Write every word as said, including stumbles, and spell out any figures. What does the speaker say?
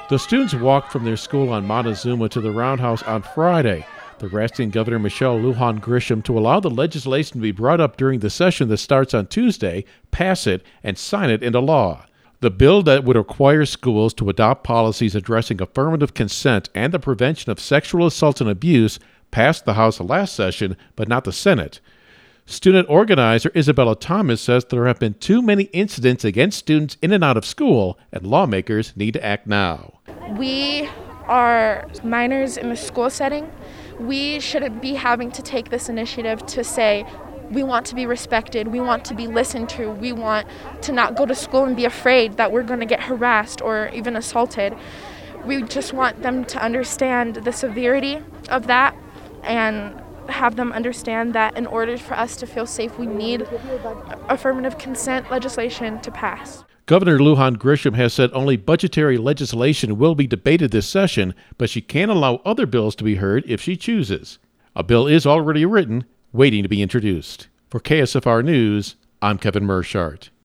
The students walked from their school on Montezuma to the Roundhouse on Friday. They're asking Governor Michelle Lujan Grisham to allow the legislation to be brought up during the session that starts on Tuesday, pass it, and sign it into law. The bill that would require schools to adopt policies addressing affirmative consent and the prevention of sexual assault and abuse passed the House last session, but not the Senate. Student organizer Isabella Thomas says there have been too many incidents against students in and out of school, and lawmakers need to act now. We are minors in the school setting. We shouldn't be having to take this initiative to say, we want to be respected, we want to be listened to, we want to not go to school and be afraid that we're going to get harassed or even assaulted. We just want them to understand the severity of that and have them understand that in order for us to feel safe, we need affirmative consent legislation to pass. Governor Lujan Grisham has said only budgetary legislation will be debated this session, but she can allow other bills to be heard if she chooses. A bill is already written, waiting to be introduced. For K S F R News, I'm Kevin Mershart.